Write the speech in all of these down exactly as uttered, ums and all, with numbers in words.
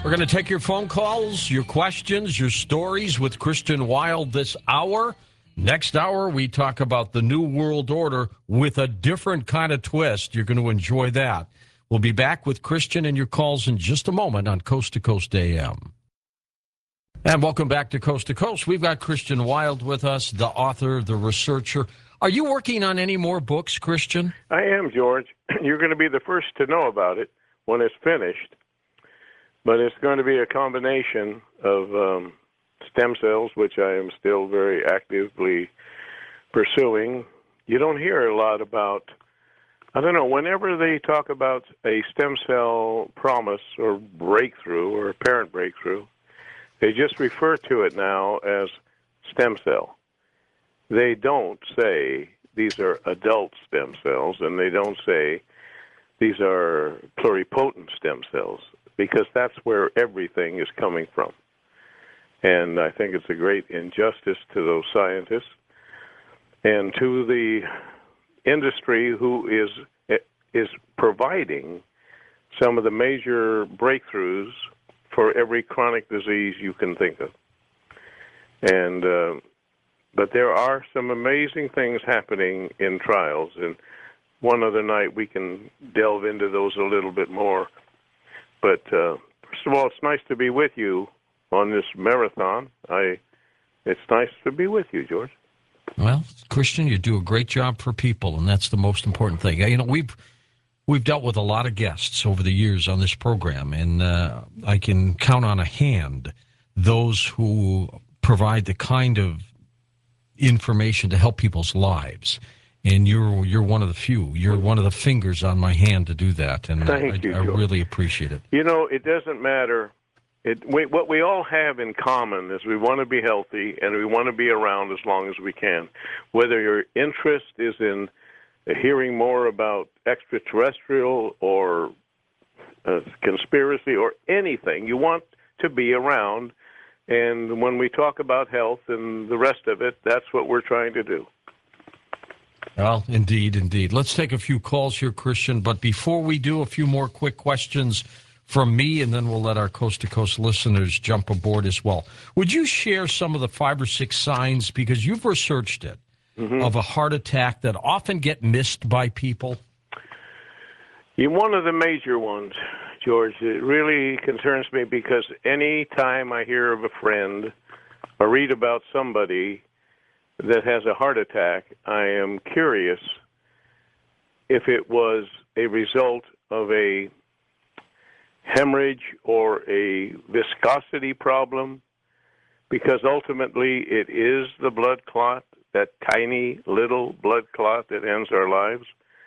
We're going to take your phone calls, your questions, your stories with Christian Wild this hour. Next hour, we talk about the New World Order with a different kind of twist. You're going to enjoy that. We'll be back with Christian and your calls in just a moment on Coast to Coast A M. And welcome back to Coast to Coast. We've got Christian Wild with us, the author, the researcher. Are you working on any more books, Christian? I am, George. You're going to be the first to know about it when it's finished. But it's going to be a combination of um, stem cells, which I am still very actively pursuing. You don't hear a lot about, I don't know, whenever they talk about a stem cell promise or breakthrough or apparent breakthrough, they just refer to it now as stem cell. They don't say these are adult stem cells, and they don't say these are pluripotent stem cells, because that's where everything is coming from. And I think it's a great injustice to those scientists and to the industry who is is providing some of the major breakthroughs for every chronic disease you can think of. And uh, but there are some amazing things happening in trials, and one other night we can delve into those a little bit more. But uh, first of all, it's nice to be with you on this marathon. I, it's nice to be with you, George. Well, Christian, you do a great job for people, and that's the most important thing. You know, we've we've dealt with a lot of guests over the years on this program, and uh, I can count on a hand those who provide the kind of information to help people's lives. And you're you're one of the few. You're one of the fingers on my hand to do that, and Thank I, you, I really appreciate it. You know, it doesn't matter. It we, what we all have in common is we want to be healthy and we want to be around as long as we can. Whether your interest is in hearing more about extraterrestrial or uh, conspiracy or anything, you want to be around. And when we talk about health and the rest of it, that's what we're trying to do. Well, indeed, indeed. Let's take a few calls here, Christian. But before we do, a few more quick questions from me, and then we'll let our coast-to-coast listeners jump aboard as well. Would you share some of the five or six signs, because you've researched it, mm-hmm. of a heart attack that often get missed by people? Yeah, one of the major ones, George, it really concerns me, because any time I hear of a friend or read about somebody that has a heart attack, I am curious if it was a result of a hemorrhage or a viscosity problem, because ultimately it is the blood clot, that tiny little blood clot that ends our lives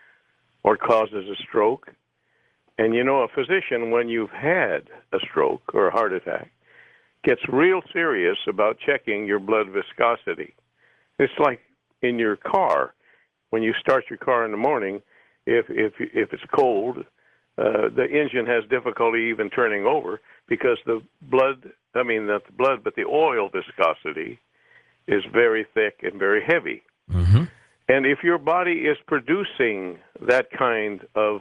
or causes a stroke. And you know, a physician, when you've had a stroke or a heart attack, gets real serious about checking your blood viscosity. It's like in your car. When you start your car in the morning, if if if it's cold, uh, the engine has difficulty even turning over, because the blood, I mean not the blood, but the oil viscosity is very thick and very heavy. Mm-hmm. And if your body is producing that kind of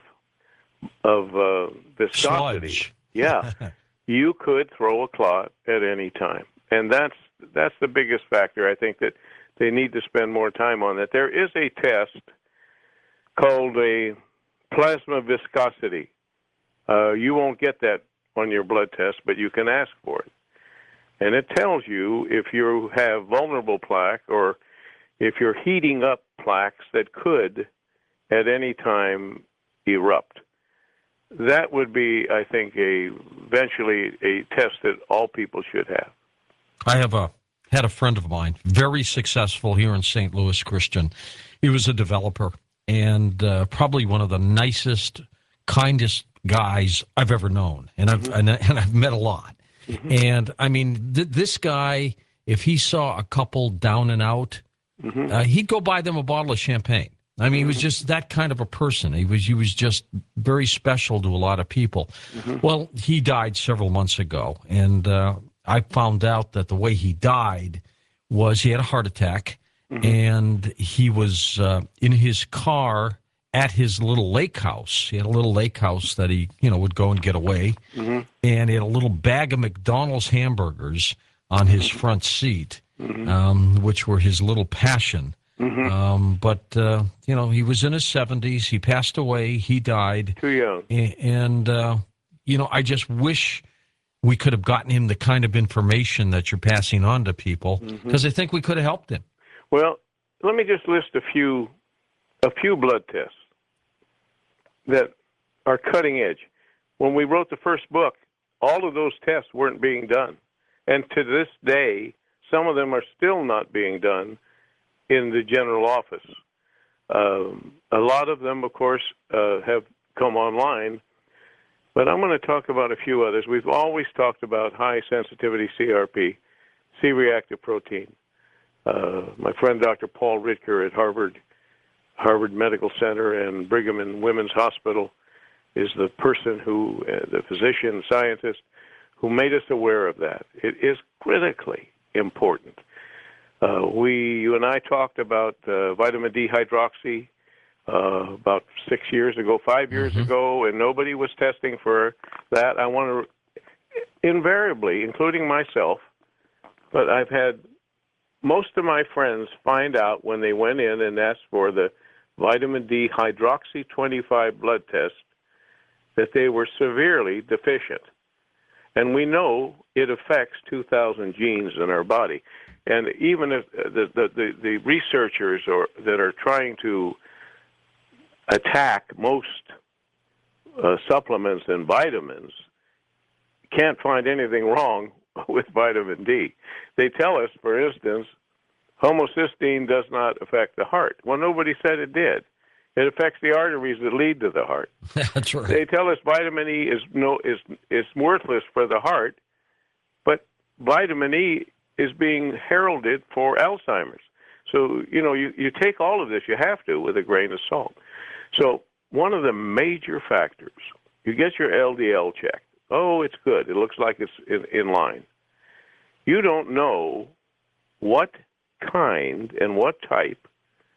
of uh, viscosity, sludge. yeah, you could throw a clot at any time. And that's that's the biggest factor. I think that they need to spend more time on that. There is a test called a plasma viscosity. Uh, you won't get that on your blood test, but you can ask for it. And it tells you if you have vulnerable plaque or if you're heating up plaques that could at any time erupt. That would be, I think, a eventually a test that all people should have. I have a had a friend of mine, very successful here in Saint Louis, Christian. He was a developer and uh, probably one of the nicest, kindest guys I've ever known, and I've mm-hmm. and, and I've met a lot. Mm-hmm. And I mean, th- this guy, if he saw a couple down and out, mm-hmm. uh, he'd go buy them a bottle of champagne. I mean, mm-hmm. he was just that kind of a person. He was he was just very special to a lot of people. Mm-hmm. Well, he died several months ago, and uh, I found out that the way he died was he had a heart attack, mm-hmm. and he was uh, in his car at his little lake house. He had a little lake house that he, you know, would go and get away. Mm-hmm. and he had a little bag of McDonald's hamburgers on his front seat, mm-hmm. um, which were his little passion. Mm-hmm. Um, but, uh, you know, he was in his seventies. He passed away. He died. Too young. And, uh, you know, I just wish we could have gotten him the kind of information that you're passing on to people, because mm-hmm. I think we could have helped him. Well, let me just list a few, a few blood tests that are cutting edge. When we wrote the first book, all of those tests weren't being done. And to this day, some of them are still not being done in the general office. Um, a lot of them, of course, uh, have come online, but I'm going to talk about a few others. We've always talked about high-sensitivity C R P, C-reactive protein. Uh, my friend Doctor Paul Ritker at Harvard, Harvard Medical Center and Brigham and Women's Hospital is the person who, uh, the physician, scientist, who made us aware of that. It is critically important. Uh, we, you and I talked about uh, vitamin D hydroxy uh, about six years ago, five years mm-hmm. ago, and nobody was testing for that. I want to, invariably, including myself, but I've had most of my friends find out when they went in and asked for the vitamin D hydroxy twenty-five blood test that they were severely deficient. And we know it affects two thousand genes in our body. And even if the, the, the, the researchers or, that are trying to attack most uh, supplements and vitamins can't find anything wrong with vitamin D. They tell us, for instance, homocysteine does not affect the heart. Well, nobody said it did. It affects the arteries that lead to the heart. That's right. They tell us vitamin E is no is is worthless for the heart, but vitamin E is being heralded for Alzheimer's. So, you know, you, you take all of this, you have to, with a grain of salt. So one of the major factors, you get your L D L checked. Oh, it's good. It looks like it's in, in line. You don't know what kind and what type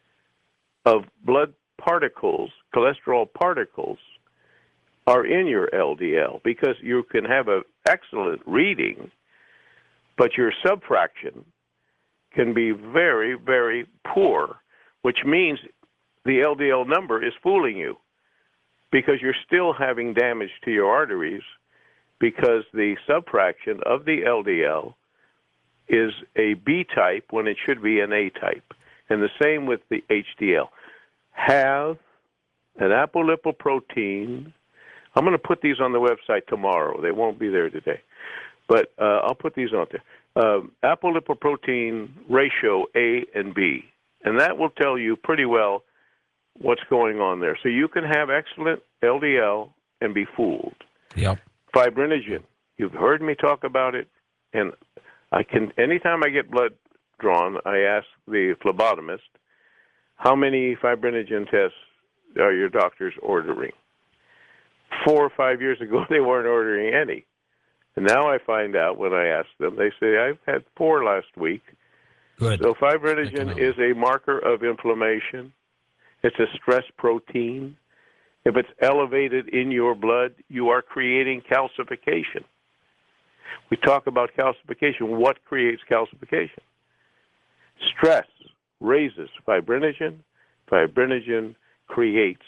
of blood particles, cholesterol particles, are in your L D L, because you can have an excellent reading, but your subfraction can be very, very poor, which means the L D L number is fooling you because you're still having damage to your arteries because the subfraction of the L D L is a B type when it should be an A type. And the same with the H D L. Have an apolipoprotein. I'm going to put these on the website tomorrow. They won't be there today. But uh, I'll put these on there. Um, apolipoprotein ratio A and B. And that will tell you pretty well what's going on there. So you can have excellent L D L and be fooled. Yep. Fibrinogen. You've heard me talk about it. And I can, anytime I get blood drawn, I ask the phlebotomist, how many fibrinogen tests are your doctors ordering? Four or five years ago, they weren't ordering any. And now I find out when I ask them, they say, I've had four last week. Good. So fibrinogen is a marker of inflammation. It's a stress protein. If it's elevated in your blood, you are creating calcification. We talk about calcification. What creates calcification? Stress raises fibrinogen. Fibrinogen creates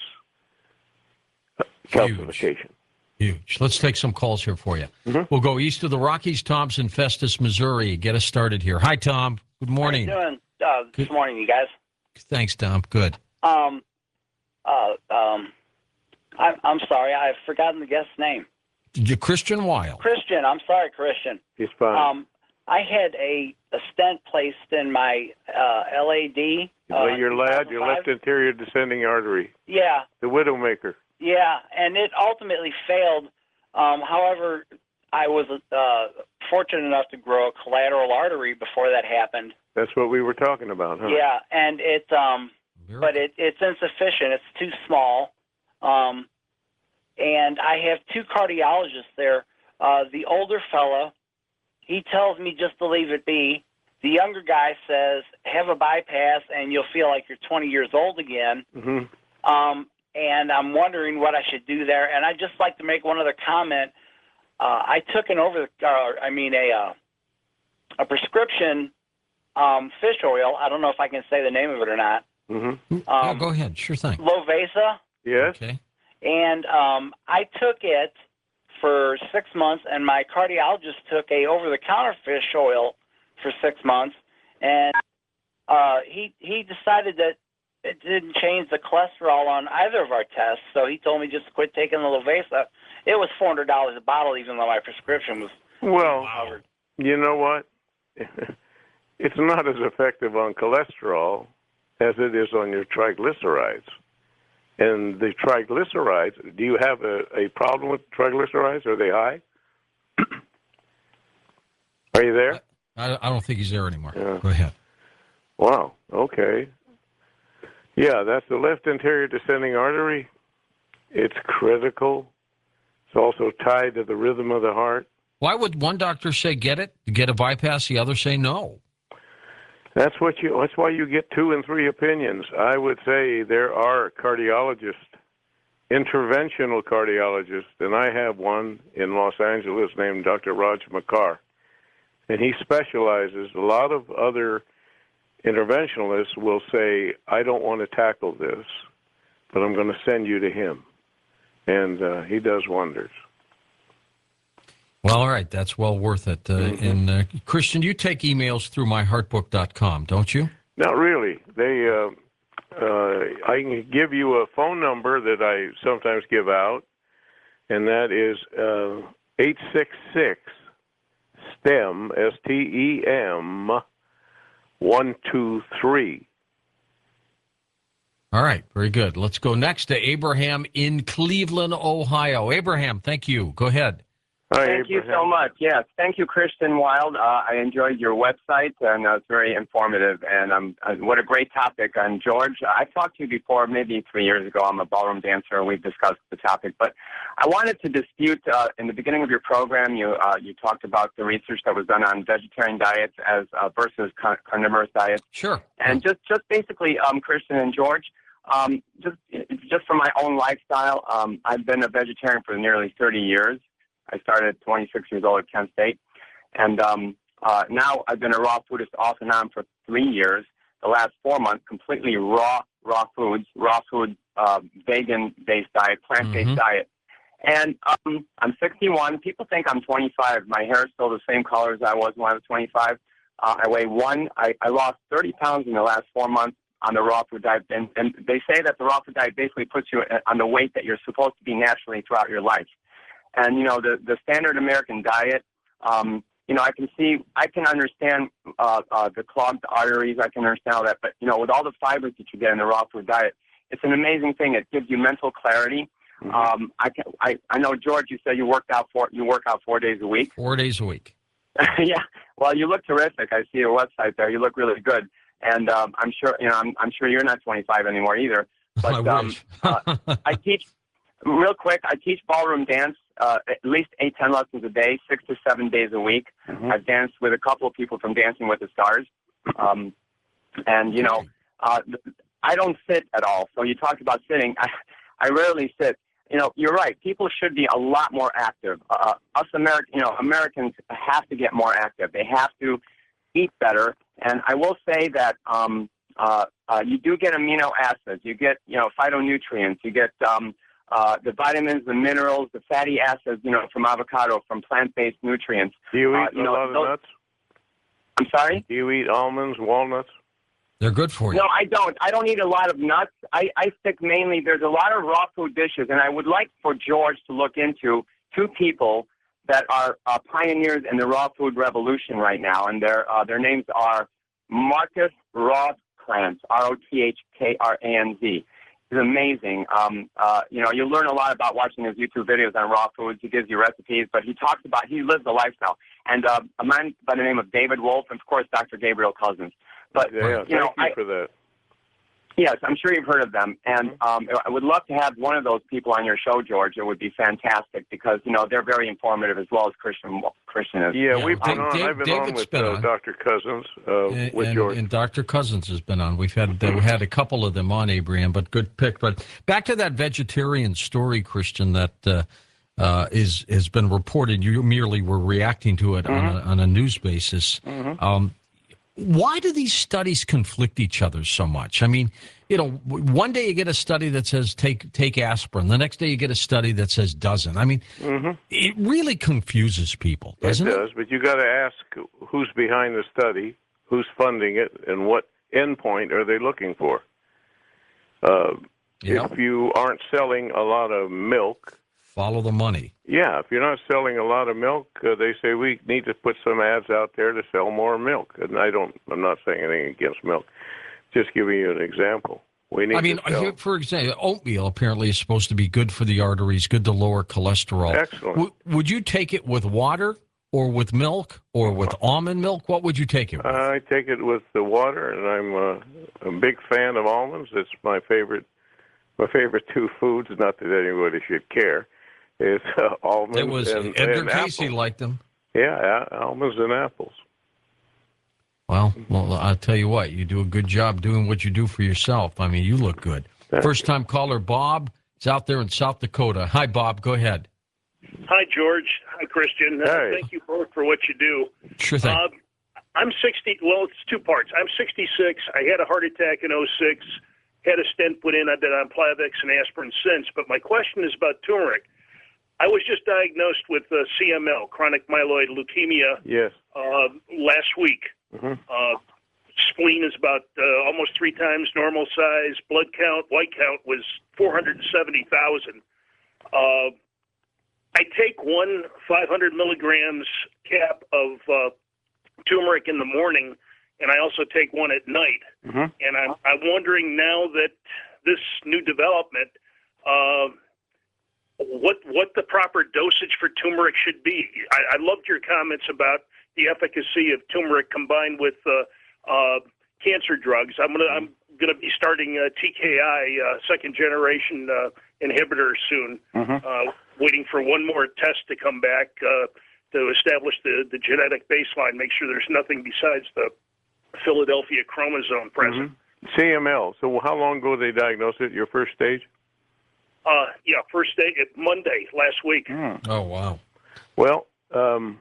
calcification. Huge. Huge. Let's take some calls here for you. Mm-hmm. We'll go east of the Rockies. Tom's in Festus, Missouri. Get us started here. Hi, Tom. Good morning. How you doing uh, this Good. morning, you guys? Thanks, Tom. Good. Um, uh, um, I, I'm sorry. I've forgotten the guest's name. Christian Weil. Christian. I'm sorry, Christian. He's fine. Um, I had a, a stent placed in my uh, L A D. Uh, your L A D, your left anterior descending artery. Yeah. The Widowmaker. Yeah, and it ultimately failed. Um, however, I was uh, fortunate enough to grow a collateral artery before that happened. That's what we were talking about, huh? Yeah, and it, um, but it, it's insufficient. It's too small. Um, and I have two cardiologists there. Uh, the older fella, he tells me just to leave it be. The younger guy says, have a bypass and you'll feel like you're twenty years old again. Mm-hmm. Um, and I'm wondering what I should do there. And I'd just like to make one other comment. uh, I took an over the, uh, I mean a uh, a prescription um, fish oil. I don't know if I can say the name of it or not. Mm-hmm. Um, yeah, go ahead. Sure thing. Lovesa. Yes. Okay. And um, I took it for six months, and my cardiologist took a over-the-counter fish oil for six months, and uh, he he decided that it didn't change the cholesterol on either of our tests, so he told me just to quit taking the Lovesa. It was four hundred dollars a bottle, even though my prescription was Well, covered. You know what? It's not as effective on cholesterol as it is on your triglycerides. And the triglycerides, do you have a, a problem with triglycerides? Are they high? Are you there? I, I don't think he's there anymore. Yeah. Go ahead. Wow, okay. Yeah, that's the left anterior descending artery. It's critical. It's also tied to the rhythm of the heart. Why would one doctor say get it, get a bypass, the other say no? That's what you. That's why you get two and three opinions. I would say there are cardiologists, interventional cardiologists, and I have one in Los Angeles named Doctor Raj Makar, and he specializes. A lot of other interventionalists will say, "I don't want to tackle this, but I'm going to send you to him," and uh, he does wonders. Well, all right. That's well worth it. Uh, Mm-hmm. And, uh, Christian, you take emails through my heart book dot com, don't you? Not really. They, uh, uh, I can give you a phone number that I sometimes give out, and that is uh, eight six six STEM, S T E M, one two three. All right. Very good. Let's go next to Abraham in Cleveland, Ohio. Abraham, thank you. Go ahead. Hi, Thank you Abraham. so much. Yes, thank you, Christian Wild. Uh, I enjoyed your website, and uh, it's very informative. And um, uh, what a great topic. And George, I've talked to you before, maybe three years ago. I'm a ballroom dancer, and we've discussed the topic. But I wanted to dispute. Uh, in the beginning of your program, you uh, you talked about the research that was done on vegetarian diets as uh, versus car- carnivorous diets. Sure. And just just basically, um, Christian and George, um, just just from my own lifestyle, um, I've been a vegetarian for nearly thirty years. I started at twenty-six years old at Kent State. And um, uh, now I've been a raw foodist off and on for three years. The last four months, completely raw, raw foods, raw food, uh, vegan-based diet, plant-based Mm-hmm. diet. And um, I'm sixty-one. People think I'm twenty-five. My hair is still the same color as I was when I was twenty-five. Uh, I weigh one. I, I lost thirty pounds in the last four months on the raw food diet. And, and they say that the raw food diet basically puts you on the weight that you're supposed to be naturally throughout your life. And, you know, the, the standard American diet, um, you know, I can see, I can understand uh, uh, the clogged arteries. I can understand all that. But, you know, with all the fibers that you get in the raw food diet, it's an amazing thing. It gives you mental clarity. Mm-hmm. Um, I, can, I I know, George, you said you worked out four, you work out four days a week. Four days a week. Yeah. Well, you look terrific. I see your website there. You look really good. And um, I'm sure, you know, I'm, I'm sure you're not twenty-five anymore either. But I um, wish. uh, I teach, real quick, I teach ballroom dance. Uh, at least eight, ten lessons a day, six to seven days a week. Mm-hmm. I've danced with a couple of people from Dancing with the Stars. Um, and, you know, uh, I don't sit at all. So you talked about sitting. I, I rarely sit. You know, you're right. People should be a lot more active. Uh, us American, you know, Americans have to get more active. They have to eat better. And I will say that um, uh, uh, you do get amino acids. You get, you know, phytonutrients. You get um, Uh, the vitamins, the minerals, the fatty acids, you know, from avocado, from plant-based nutrients. Do you eat Uh, you a know, lot of those- nuts? I'm sorry? Do you eat almonds, walnuts? They're good for you. No, I don't. I don't eat a lot of nuts. I, I stick mainly, there's a lot of raw food dishes, and I would like for George to look into two people that are uh, pioneers in the raw food revolution right now, and their uh, their names are Marcus Rothkranz, R O T H K R A N Z. He's amazing. Um, uh, you know, you learn a lot about watching his YouTube videos on raw foods. He gives you recipes, but he talks about, he lives the lifestyle. And uh, a man by the name of David Wolf, and of course, Doctor Gabriel Cousins. But, Yeah, you thank know, you I, for that. yes, I'm sure you've heard of them. And um, I would love to have one of those people on your show, George. It would be fantastic because, you know, they're very informative as well as Christian, Christian is. Yeah, Yeah, we've been Dave- on. Dave- I've been David's on with been uh, on. Doctor Cousins, uh, And, with and, George. and Doctor Cousins has been on. We've had uh, we had a couple of them on, Abraham, but good pick. But back to that vegetarian story, Christian, that uh, uh, is has been reported. You merely were reacting to it Mm-hmm. on, a, on a news basis. Mm-hmm. Um, why do these studies conflict each other so much? I mean, you know, one day you get a study that says take take aspirin. The next day you get a study that says doesn't. I mean, Mm-hmm. it really confuses people, It doesn't it? does, but you got to ask who's behind the study, who's funding it, and what endpoint are they looking for. Uh, Yep. If you aren't selling a lot of milk, Follow the money. yeah, if you're not selling a lot of milk, uh, they say we need to put some ads out there to sell more milk. And I don't, I'm not saying anything against milk, just giving you an example. We need I mean, to sell. here, for example, oatmeal apparently is supposed to be good for the arteries, good to lower cholesterol. Excellent. W- would you take it with water or with milk or with almond milk? What would you take it with? I take it with the water, and I'm uh, a big fan of almonds. It's my favorite, my favorite two foods. Not that anybody should care. Is uh, almonds it was and, Edgar and Casey apples. liked them. Yeah, a- almonds and apples. Well, well, I'll tell you what, you do a good job doing what you do for yourself. I mean, you look good. Thank First time caller, Bob, is out there in South Dakota. Hi, Bob. Go ahead. Hi, George. Hi, Christian. Uh, Hey. thank you both for what you do. Sure thing. Uh, I'm sixty. Well, it's two parts. I'm sixty-six. I had a heart attack in oh six. Had a stent put in. I've been on Plavix and aspirin since. But my question is about turmeric. I was just diagnosed with uh, C M L, chronic myeloid leukemia, Yes. uh, last week. hmm Uh, spleen is about uh, almost three times normal size. Blood count, white count was four hundred seventy thousand. Uh, I take one five hundred milligrams cap of uh, turmeric in the morning, and I also take one at night. hmm And I'm, I'm wondering now that this new development, uh, what what the proper dosage for turmeric should be. I, I loved your comments about the efficacy of turmeric combined with uh, uh, cancer drugs. I'm gonna I'm gonna be starting a T K I uh, second generation uh, inhibitor soon. hmm Uh, waiting for one more test to come back uh, to establish the, the genetic baseline, make sure there's nothing besides the Philadelphia chromosome present. C M L. So how long ago they diagnosed it? Your first stage? Uh, yeah, first day, it, Monday last week. Oh, wow. Well, um,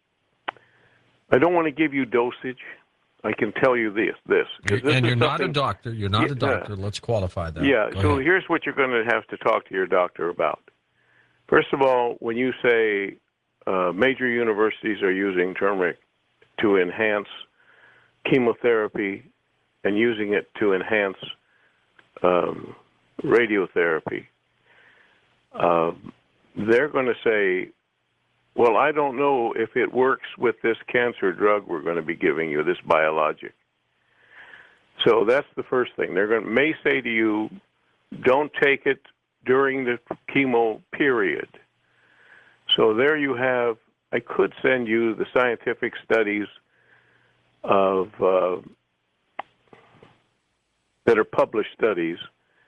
I don't want to give you dosage. I can tell you this. This, 'cause this And is you're not a something- doctor. You're not Yeah. a doctor. Let's qualify that. Yeah. Go So ahead. here's what you're going to have to talk to your doctor about. First of all, when you say uh, major universities are using turmeric to enhance chemotherapy and using it to enhance um, radiotherapy, um, they're going to say, well, I don't know if it works with this cancer drug we're going to be giving you, this biologic. So that's the first thing. They're going to, may say to you, don't take it during the chemo period. So there you have, I could send you the scientific studies of uh, that are published studies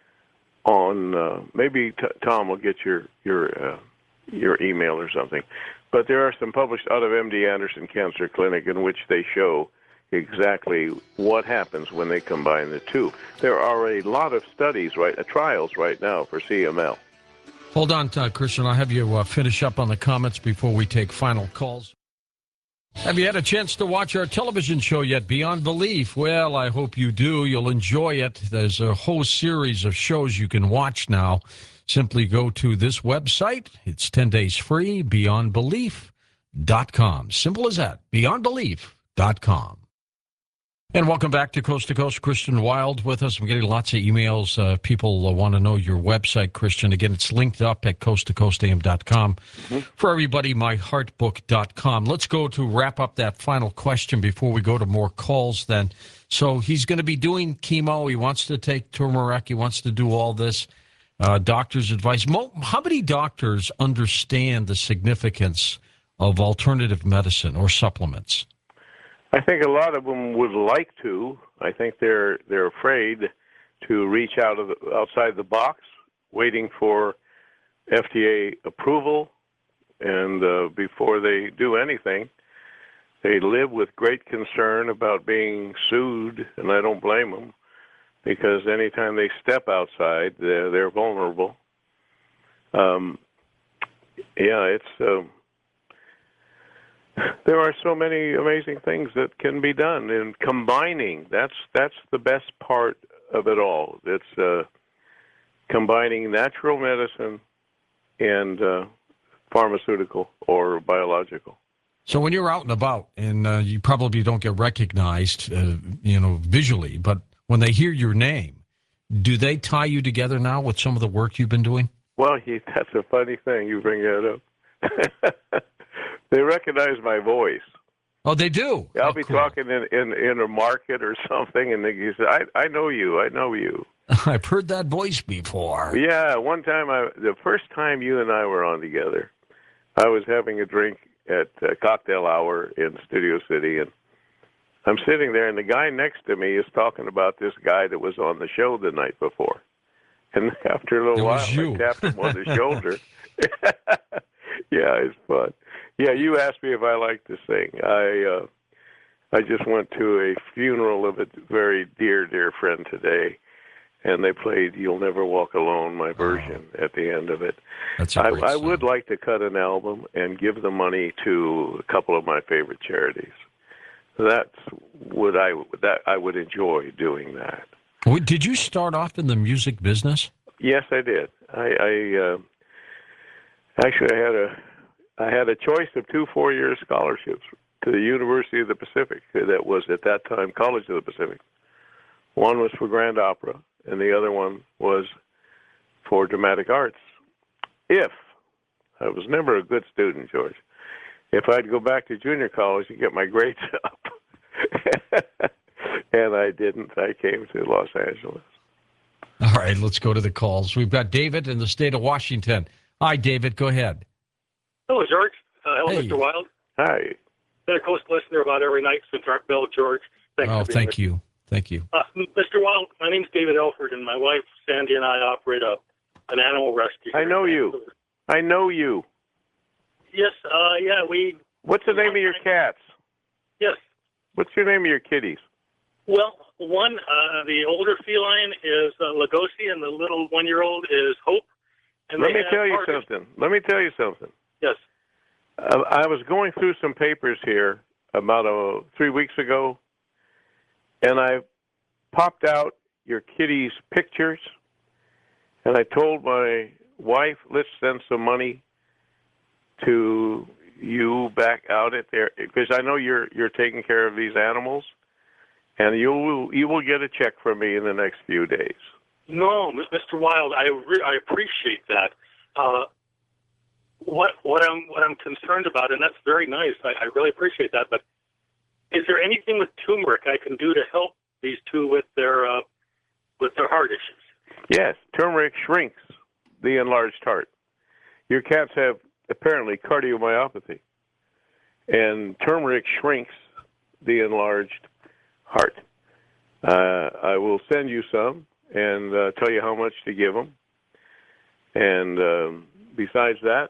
on, uh, maybe t- Tom will get your, your, uh, your email or something. But there are some published out of M D Anderson Cancer Clinic in which they show exactly what happens when they combine the two. There are a lot of studies, right, uh, trials right now for C M L. Hold on, uh, Christian. I'll have you uh, finish up on the comments before we take final calls. Have you had a chance to watch our television show yet, Beyond Belief? Well, I hope you do. You'll enjoy it. There's a whole series of shows you can watch now. Simply go to this website. It's ten days free, beyond belief dot com. Simple as that, beyond belief dot com. And welcome back to Coast to Coast. Christian Wild with us. I'm getting lots of emails. Uh, people uh, want to know your website, Christian. Again, it's linked up at coast to coast a m dot com. Mm-hmm. For everybody, my heart book dot com. Let's go to wrap up that final question before we go to more calls then. So he's going to be doing chemo. He wants to take turmeric. He wants to do all this. Uh, doctor's advice. Mo- how many doctors understand the significance of alternative medicine or supplements? I think a lot of them would like to. I think they're they're afraid to reach out of the, outside the box, waiting for F D A approval, and uh, before they do anything, they live with great concern about being sued, and I don't blame them, because anytime they step outside, they're, they're vulnerable. Um, yeah, it's um, there are so many amazing things that can be done, and combining that's that's the best part of it all. It's uh, combining natural medicine and uh, pharmaceutical or biological. So when you're out and about, and uh, you probably don't get recognized, uh, you know, visually, but when they hear your name, do they tie you together now with some of the work you've been doing? Well, he, that's a funny thing. You bring that up. They recognize my voice. Oh, they do? I'll oh, be cool. talking in, in in a market or something, and he said, I, I know you. I know you. I've heard that voice before. Yeah, one time, I the first time you and I were on together, I was having a drink at uh, cocktail hour in Studio City, and I'm sitting there, and the guy next to me is talking about this guy that was on the show the night before. And after a little It while, was you. I tapped him on the shoulder. Yeah, it's fun. Yeah, you asked me if I like to sing. I uh, I just went to a funeral of a very dear, dear friend today, and they played "You'll Never Walk Alone," my version, oh. at the end of it. That's a I, great I song. would like to cut an album and give the money to a couple of my favorite charities. That's what I that I would enjoy doing that. Well, did you start off in the music business? Yes, I did. I, I uh, actually I had a I had a choice of two four-year scholarships to the University of the Pacific. That was at that time College of the Pacific. One was for Grand Opera, and the other one was for dramatic arts. If I was never a good student, George, if I'd go back to junior college and get my grades up, and I didn't, I came to Los Angeles. All right, let's go to the calls. We've got David in the state of Washington. Hi, David. Go ahead. Hello, George. Uh, hello, Hey. Mister Wild. Hi. Been a close listener about every night since Art Bell, George. Thanks Oh, for being thank here. you. Thank you. Uh, Mister Wild, my name's David Elford, and my wife, Sandy, and I operate a an animal rescue. I know you. I know you. Yes, uh, yeah, we... What's the name of your cats? Yes. What's your name of your kitties? Well, one, uh, the older feline is uh, Lugosi, and the little one-year-old is Hope. And Let they me have tell you partners- something. Let me tell you something. Yes. Uh, I was going through some papers here about uh, three weeks ago, and I popped out your kitty's pictures, and I told my wife, let's send some money to you back out at there, because I know you're you're taking care of these animals, and you will you will get a check from me in the next few days. No, Mister Wild, I re- I appreciate that. Uh, what what I'm what I'm concerned about, and that's very nice. I, I really appreciate that. But is there anything with turmeric I can do to help these two with their uh, with their heart issues? Yes, turmeric shrinks the enlarged heart. Your cats have apparently cardiomyopathy, and turmeric shrinks the enlarged heart. Uh, I will send you some and uh, tell you how much to give them. And um, besides that,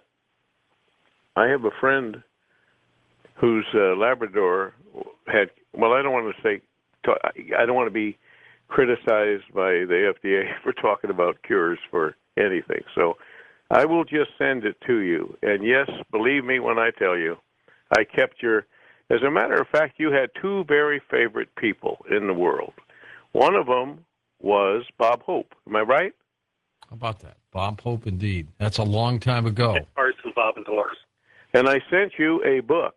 I have a friend whose uh, Labrador had, well, I don't want to say, I don't want to be criticized by the F D A for talking about cures for anything. So I will just send it to you. And yes, believe me when I tell you, I kept your, as a matter of fact, you had two very favorite people in the world. One of them was Bob Hope. Am I right? How about that? Bob Hope, indeed. That's a long time ago. Arts and Bob and Dolores. And I sent you a book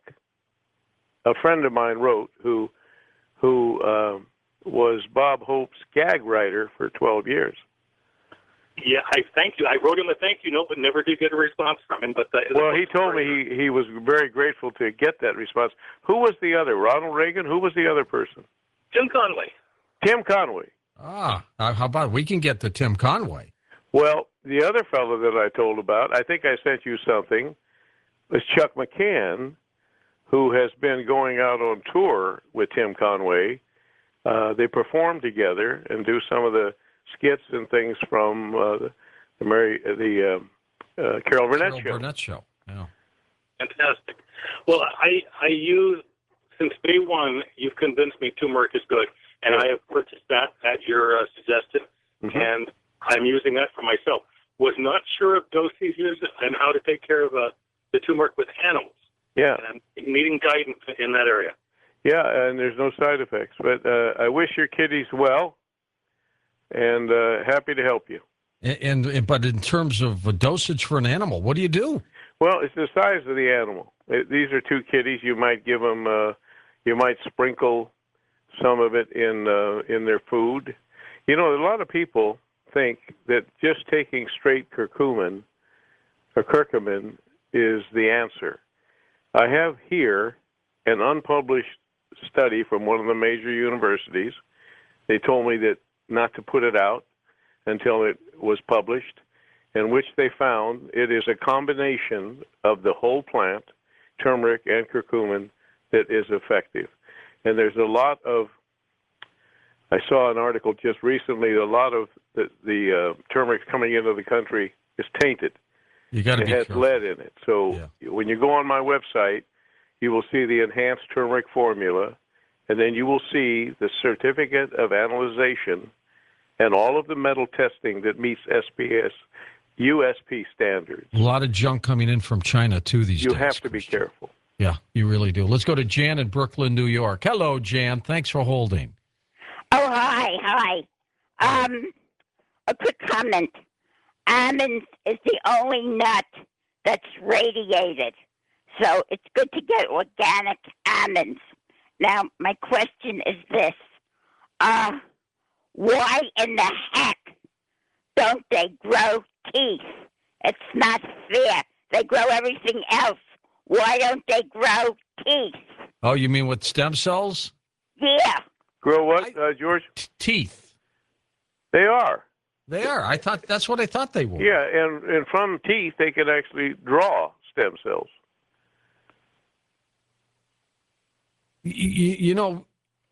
a friend of mine wrote who who uh, was Bob Hope's gag writer for twelve years. Yeah, I thank you. I wrote him a thank you note, but never did get a response from him. But uh, Well, he told me he, he was very grateful to get that response. Who was the other? Ronald Reagan? Who was the other person? Tim Conway. Tim Conway. Ah, uh, how about we can get to Tim Conway? Well, the other fellow that I told about, I think I sent you something, was Chuck McCann, who has been going out on tour with Tim Conway. Uh, they perform together and do some of the skits and things from uh, the, the Mary, the uh, uh, Carol Burnett Carol show. Burnett show. Yeah. Fantastic. Well, I I use since day one. You've convinced me turmeric is good, and Yeah. I have purchased that at your uh, suggestion, Mhm. and I'm using that for myself. was not sure of dosages and how to take care of uh, the turmeric with animals. Yeah. And I'm needing guidance in that area. Yeah, and there's no side effects. But uh, I wish your kitties well, and uh, happy to help you. And, and but in terms of a dosage for an animal, what do you do? Well, it's the size of the animal. It, these are two kitties. You might give them. Uh, you might sprinkle some of it in uh, in their food. You know, a lot of people think that just taking straight curcumin or curcumin is the answer. I have here an unpublished study from one of the major universities. They told me that not to put it out until it was published, in which they found it is a combination of the whole plant, turmeric and curcumin, that is effective. And there's a lot of, I saw an article just recently, a lot of the, the uh, turmeric coming into the country is tainted. You got to It be has careful. lead in it. So Yeah. when you go on my website, you will see the enhanced turmeric formula, and then you will see the certificate of analyzation and all of the metal testing that meets S P S, U S P standards. A lot of junk coming in from China, too, these You days. have to be Christian. careful. Yeah, you really do. Let's go to Jan in Brooklyn, New York. Hello, Jan. Thanks for holding. Oh, hi, hi. Um, a quick comment. Almonds is the only nut that's radiated, so it's good to get organic almonds. Now, my question is this. Uh, why in the heck don't they grow teeth? It's not fair. They grow everything else. Why don't they grow teeth? Oh, you mean with stem cells? Yeah. Grow what, uh, George? T- teeth. They are. They are. I thought that's what I thought they were. Yeah, and, and from teeth, they can actually draw stem cells. Y- y- you know,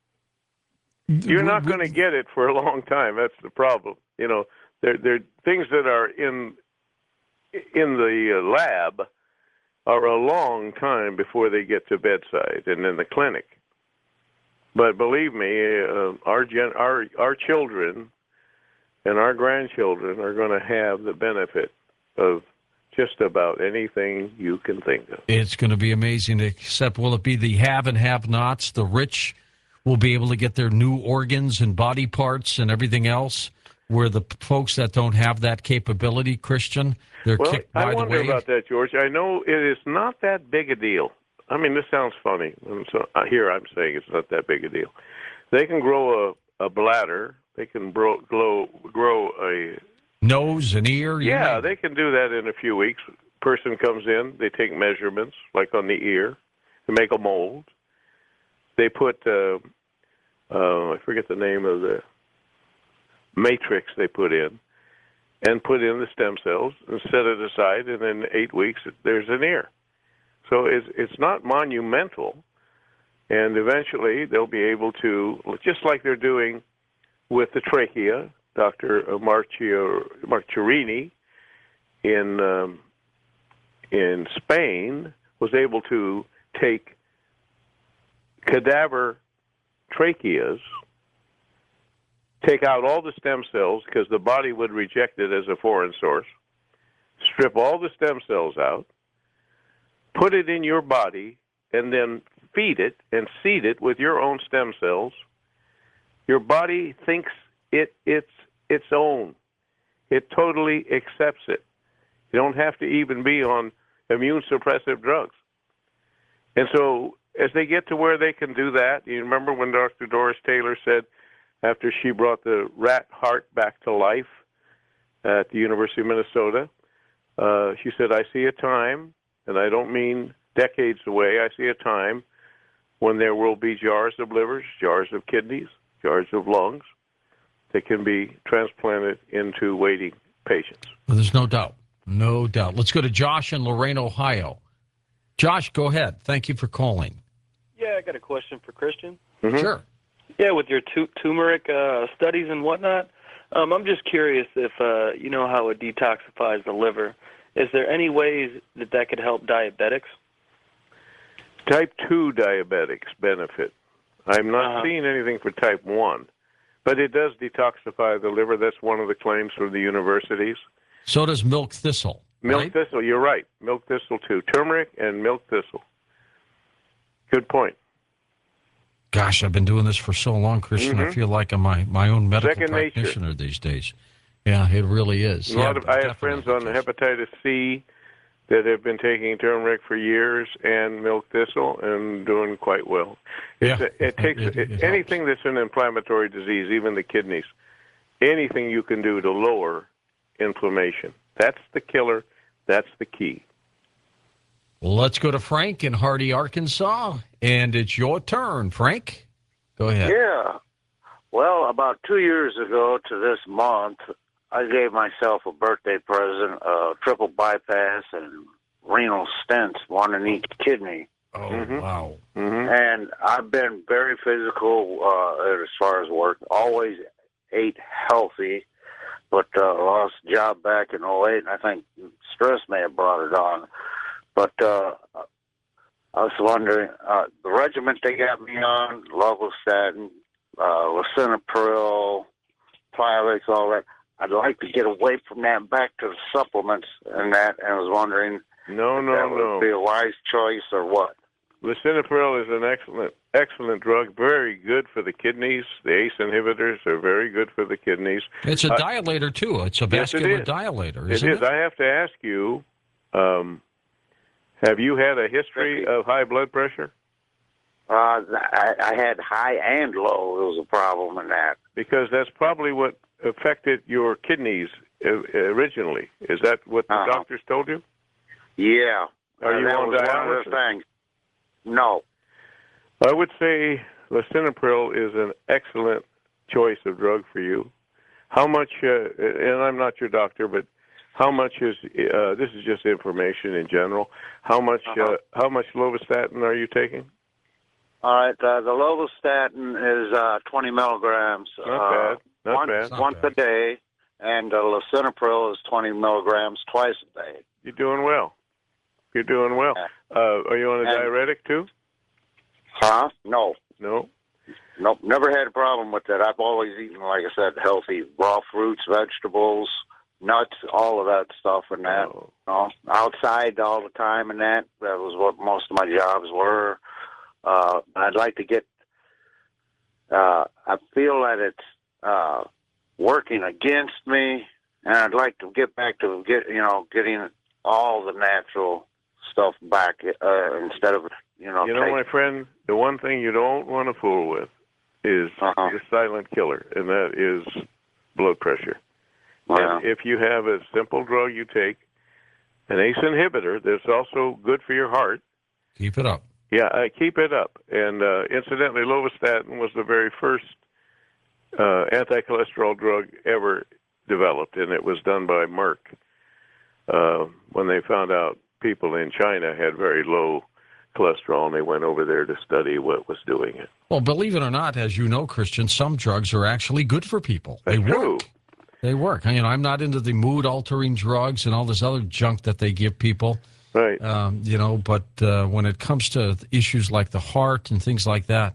You're not we- going to get it for a long time. That's the problem. You know, there there are things that are in in the uh, lab are a long time before they get to bedside and in the clinic. But believe me, uh, our gen our our children and our grandchildren are going to have the benefit of just about anything you can think of. It's going to be amazing, except will it be the have and have-nots? The rich will be able to get their new organs and body parts and everything else, where the folks that don't have that capability, Christian, they're Well, kicked by I the wonder wave. about that, George. I know it is not that big a deal. I mean, this sounds funny. And so uh, here I'm saying it's not that big a deal. They can grow a, a bladder. They can grow, grow, grow a... Nose and ear. you Yeah, name they it. can do that in a few weeks. Person comes in, they take measurements, like on the ear, to make a mold. They put, uh, uh, I forget the name of the matrix they put in, and put in the stem cells and set it aside, and in eight weeks there's an ear. So it's it's not monumental, and eventually they'll be able to, just like they're doing with the trachea. Doctor Marcio, Marcherini in um, in Spain was able to take cadaver tracheas, take out all the stem cells because the body would reject it as a foreign source, strip all the stem cells out, put it in your body, and then feed it and seed it with your own stem cells. Your body thinks it it's its own. It totally accepts it. You don't have to even be on immune suppressive drugs. And so as they get to where they can do that, you remember when Doctor Doris Taylor said, after she brought the rat heart back to life at the University of Minnesota, uh, she said, I see a time, and I don't mean decades away, I see a time when there will be jars of livers, jars of kidneys, jars of lungs that can be transplanted into waiting patients. Well, there's no doubt. No doubt. Let's go to Josh in Lorain, Ohio. Josh, go ahead. Thank you for calling. Yeah, I got a question for Christian. Mhm. Sure. Yeah, with your tu- turmeric uh, studies and whatnot, um, I'm just curious if uh, you know how it detoxifies the liver. Is there any ways that that could help diabetics? Type two diabetics benefit. I'm not Uh-huh. seeing anything for type one, but it does detoxify the liver. That's one of the claims from the universities. So does milk thistle. Milk right? thistle, you're right. Milk thistle too. Turmeric and milk thistle. Good point. Gosh, I've been doing this for so long, Christian. Mm-hmm. I feel like I'm my, my own medical Second nature. practitioner these days. Yeah, it really is. A yeah, lot of, I have friends on hepatitis C that have been taking turmeric for years and milk thistle and doing quite well. It's Yeah, a, it takes it- it- it anything that's an inflammatory disease, even the kidneys. Anything you can do to lower inflammation. That's the killer. That's the key. Let's go to Frank in Hardy, Arkansas, and it's your turn, Frank. Go ahead. Yeah. Well, about two years ago to this month, I gave myself a birthday present, a triple bypass and renal stents, one in each kidney. Oh, Mhm. wow. Mm-hmm. And I've been very physical uh, as far as work, always ate healthy, but uh, lost a job back in oh eight, and I think stress may have brought it on. But uh, I was wondering, uh, the regimen they got me on, lovastatin, uh, lisinopril, Plavix, all that, I'd like to get away from that and back to the supplements and that, and I was wondering No, if no, that would no. be a wise choice or what. Lisinopril is an excellent, excellent drug. Very good for the kidneys. The A C E inhibitors are very good for the kidneys. It's a Uh, dilator, too. It's a yes, it vascular is. dilator, It isn't is. it? I have to ask you, um, have you had a history of high blood pressure? Uh, I, I had high and low. It was a problem in that. Because that's probably what affected your kidneys uh, originally. Is that what the Uh-huh. doctors told you? Yeah. Are Uh, you that on was one dialysis? of the things. No. I would say lisinopril is an excellent choice of drug for you. How much, uh, and I'm not your doctor, but how much is, uh, this is just information in general, how much uh, Uh-huh. how much lovastatin are you taking? All right. Uh, the lovastatin is uh, twenty milligrams. Not uh, bad, not once, bad. Not once bad. a day, and uh, lisinopril is twenty milligrams twice a day. You're doing well. You're doing well. Uh, are you on a And- diuretic too? Huh? No. No? Nope. Never had a problem with that. I've always eaten, like I said, healthy raw fruits, vegetables, nuts, all of that stuff and that. Oh. You know, outside all the time and that. That was what most of my jobs were. Uh, I'd like to get, uh, I feel that it's, uh, working against me, and I'd like to get back to get, you know, getting all the natural stuff back, uh, instead of, you know, You know, taking, my friend, the one thing you don't want to fool with is Uh-huh. the silent killer, and that is blood pressure. well, And if you have a simple drug you take, an A C E inhibitor that's also good for your heart, Keep it up. yeah, uh, keep it up. And uh, incidentally, lovastatin was the very first uh, anti-cholesterol drug ever developed, and it was done by Merck uh, when they found out people in China had very low cholesterol, and they went over there to study what was doing it. Well, believe it or not, as you know, Christian, some drugs are actually good for people. They That's work. true. They work. You know, I'm not into the mood-altering drugs and all this other junk that they give people. Right. Um, you know, but uh, when it comes to issues like the heart and things like that,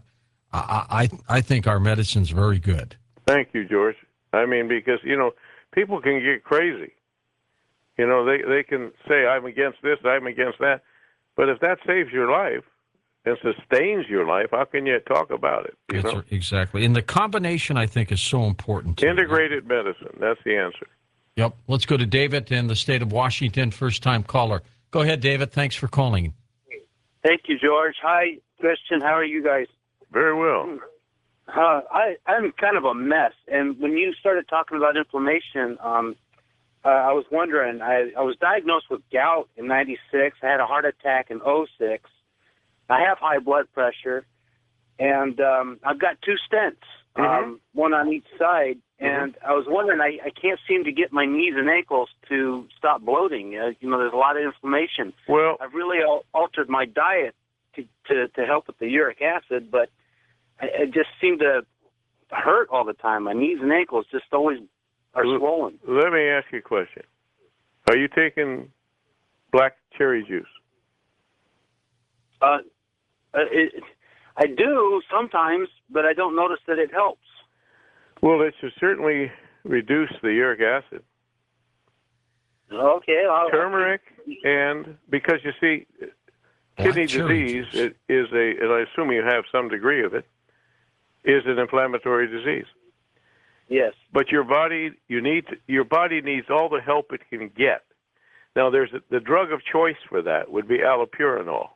I I, I think our medicine's very good. Thank you, George. I mean, because, you know, people can get crazy. You know, they, they can say, I'm against this, I'm against that. But if that saves your life and sustains your life, how can you talk about it? You That's know? exactly. And the combination, I think, is so important. too. Integrated medicine, that's the answer. Yep. Let's go to David in the state of Washington, first-time caller. Go ahead, David. Thanks for calling. Thank you, George. Hi, Christian. How are you guys? Very well. Uh, I, I'm kind of a mess. And when you started talking about inflammation, um, uh, I was wondering, I, I was diagnosed with gout in ninety-six. I had a heart attack in oh six. I have high blood pressure. And um, I've got two stents, Mhm. um, one on each side. And I was wondering, I, I can't seem to get my knees and ankles to stop bloating. Uh, you know, there's a lot of inflammation. Well, I've really al- altered my diet to, to, to help with the uric acid, but I, it just seemed to hurt all the time. My knees and ankles just always are L- swollen. let me ask you a question. Are you taking black cherry juice? Uh, uh, it, I do sometimes, but I don't notice that it helps. Well, it should certainly reduce the uric acid. Okay. I'll, Turmeric, and because you see, kidney Black cherry disease juice. it is a, and I assume you have some degree of it, is an inflammatory disease. yes. But your body, you need to, your body needs all the help it can get. Now, there's a, the drug of choice for that would be allopurinol.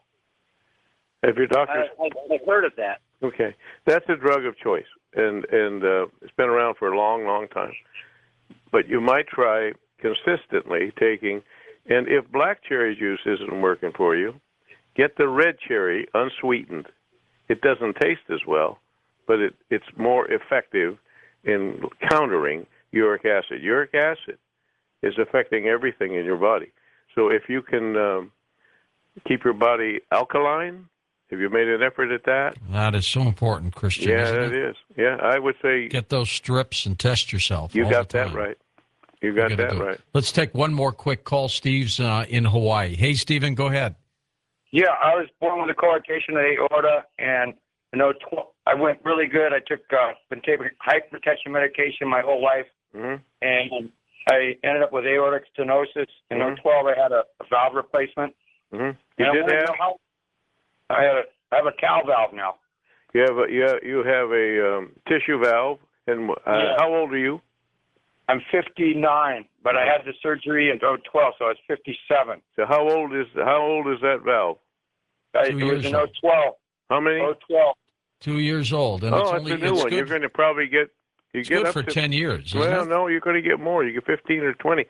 Have your I, doctors? I, I've heard of that. Okay, that's a drug of choice, and and uh, it's been around for a long, long time. But you might try consistently taking, and if black cherry juice isn't working for you, get the red cherry unsweetened. It doesn't taste as well, but it, it's more effective in countering uric acid. Uric acid is affecting everything in your body. So if you can um, keep your body alkaline, have you made an effort at that? That is so important, Christian. Yeah, isn't it it is. Yeah, I would say Get those strips and test yourself. you all got the that time. right. You You got gotta that do it. right. Let's take one more quick call. Steve's uh, in Hawaii. Hey, Steven, go ahead. Yeah, I was born with a coarctation of the aorta, and you know, tw- I went really good. I took uh, been taking hypertension medication my whole life, Mm-hmm. and I ended up with aortic stenosis. In Mhm. oh twelve, I had a, a valve replacement. Mm-hmm. And You I did wanted to have? know how- I had a I have a Cal valve now. You have a, you have, you have a um, tissue valve, and uh, Yeah. how old are you? I'm fifty-nine, but I had the surgery in oh twelve, so I was fifty-seven. So how old is how old is that valve? I, Two it years was in old. oh twelve. How many? oh twelve. Two years old, and oh, it's it's only a new it's one. good, You're going to probably get you it's get good up for to ten years. Isn't well, it? no, you're going to get more. You get fifteen or twenty.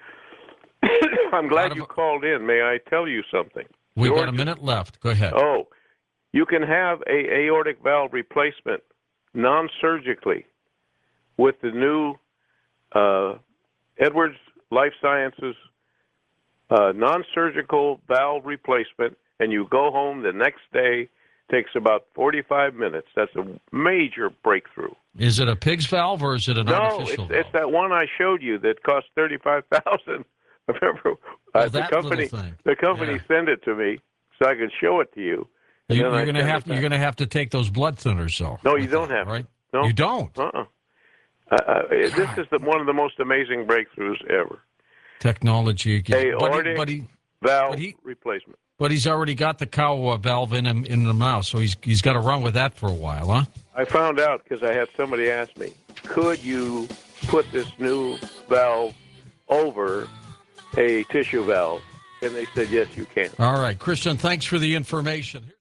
I'm Out glad of you a- call in. May I tell you something? We've got a George- minute left. Go ahead. Oh, you can have a aortic valve replacement non-surgically with the new uh, Edwards Life Sciences uh, non-surgical valve replacement, and you go home the next day. Takes about forty-five minutes. That's a major breakthrough. Is it a pig's valve or is it an No, artificial it's, valve? it's that one I showed you that cost thirty-five thousand. Remember, Oh, uh, the that company little thing. the company Yeah. sent it to me so I could show it to you. and You, then I you're gonna sent have it you're back. gonna have to take those blood thinners, though. No, you with don't that, have to. right? No, You don't. Uh-uh. Uh, uh, this is the, one of the most amazing breakthroughs ever. Technology. But he, Aortic but he valve But he- replacement. but he's already got the cow uh, valve in him in the mouth, so he's he's got to run with that for a while, huh? I found out because I had somebody ask me, could you put this new valve over a tissue valve? And they said, yes, you can. All right, Christian. Thanks for the information.